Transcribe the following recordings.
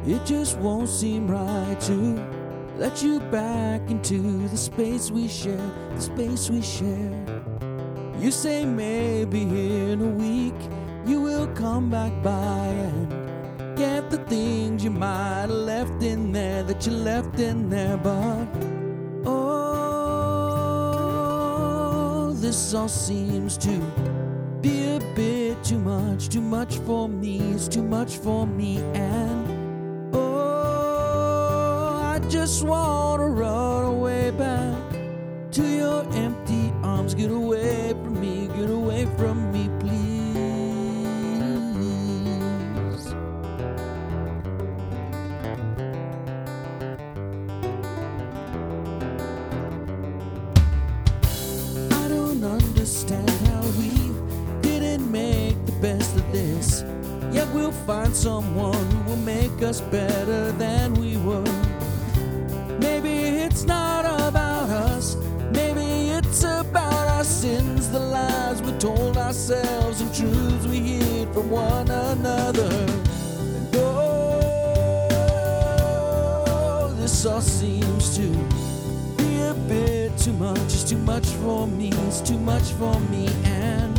It just won't seem right to let you back into the space we share, the space we share. You say maybe in a week you will come back by and get the things you might have left in there, that you left in there. But oh, this all seems to be a bit too much for me, it's too much for me. And oh, I just wanna run away back to your empty arms. Get away from me, get away from me, please. I don't understand how we didn't make the best of this, yet we'll find someone who will make us better than we were. Maybe it's not about us, maybe it's about our sins, the lies we told ourselves and truths we hid from one another. And oh, this all seems to be a bit too much. It's too much for me, it's too much for me. And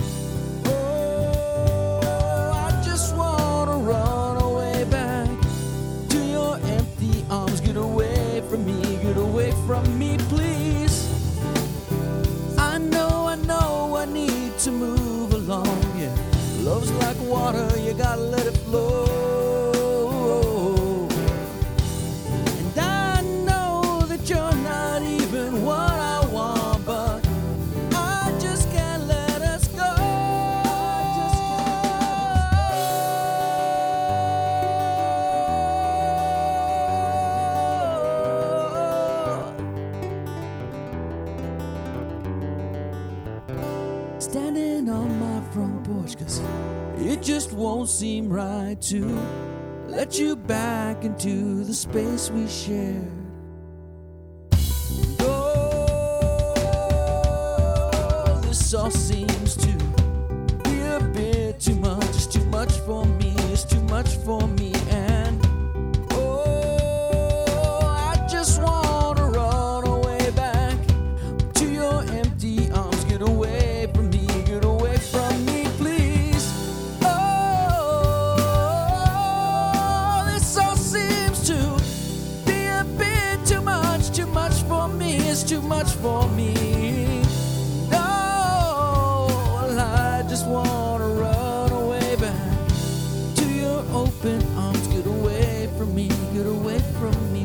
oh, I just wanna run away back to your empty arms. Get away from me, get away from me, please. I know I need to move along, yeah. Love's like water, you gotta let it flow. And I know that you're not even what I want, but I just can't let us go. Standing on my front porch, 'cause it just won't seem right to let you back into the space we shared. Oh, this all seems to be a bit too much. It's too much for me, it's too much for me. And oh, I just wanna run away back to your empty arms. Get away from me, get away from me, please. Oh, this all seems to be a bit too much for me, it's too much for me. No, I just wanna run away back to your open arms. Get away from me, get away from me.